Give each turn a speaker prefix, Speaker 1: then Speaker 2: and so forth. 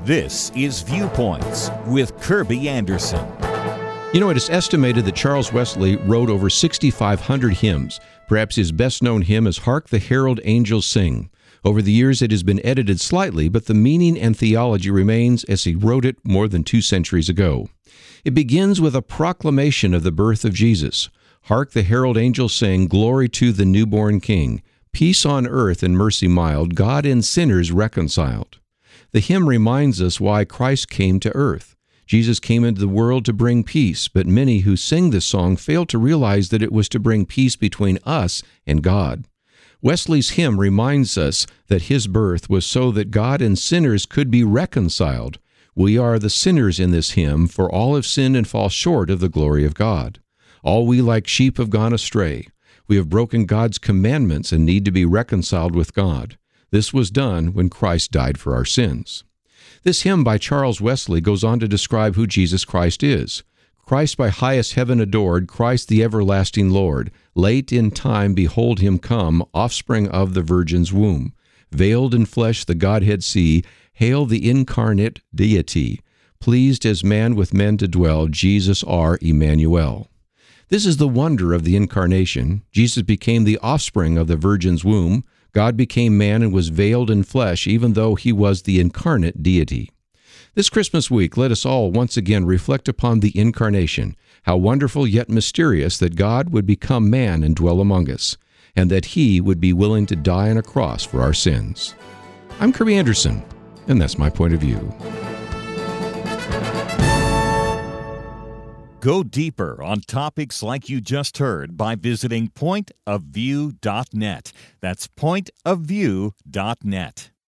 Speaker 1: This is Viewpoints with Kirby Anderson.
Speaker 2: You know, it is estimated that Charles Wesley wrote over 6,500 hymns. Perhaps his best-known hymn is Hark the Herald Angels Sing. Over the years, it has been edited slightly, but the meaning and theology remains as he wrote it more than 2 centuries ago. It begins with a proclamation of the birth of Jesus. Hark the herald angels sing, glory to the newborn King. Peace on earth and mercy mild, God and sinners reconciled. The hymn reminds us why Christ came to earth. Jesus came into the world to bring peace, but many who sing this song fail to realize that it was to bring peace between us and God. Wesley's hymn reminds us that his birth was so that God and sinners could be reconciled. We are the sinners in this hymn, for all have sinned and fall short of the glory of God. All we like sheep have gone astray. We have broken God's commandments and need to be reconciled with God. This was done when Christ died for our sins. This hymn by Charles Wesley goes on to describe who Jesus Christ is. Christ by highest heaven adored, Christ the everlasting Lord. Late in time behold him come, offspring of the Virgin's womb. Veiled in flesh the Godhead see, hail the incarnate deity. Pleased as man with men to dwell, Jesus our Emmanuel. This is the wonder of the incarnation. Jesus became the offspring of the Virgin's womb. God became man and was veiled in flesh, even though he was the incarnate deity. This Christmas week, let us all once again reflect upon the incarnation, how wonderful yet mysterious that God would become man and dwell among us, and that he would be willing to die on a cross for our sins. I'm Kirby Anderson, and that's my point of view.
Speaker 1: Go deeper on topics like you just heard by visiting pointofview.net. That's pointofview.net.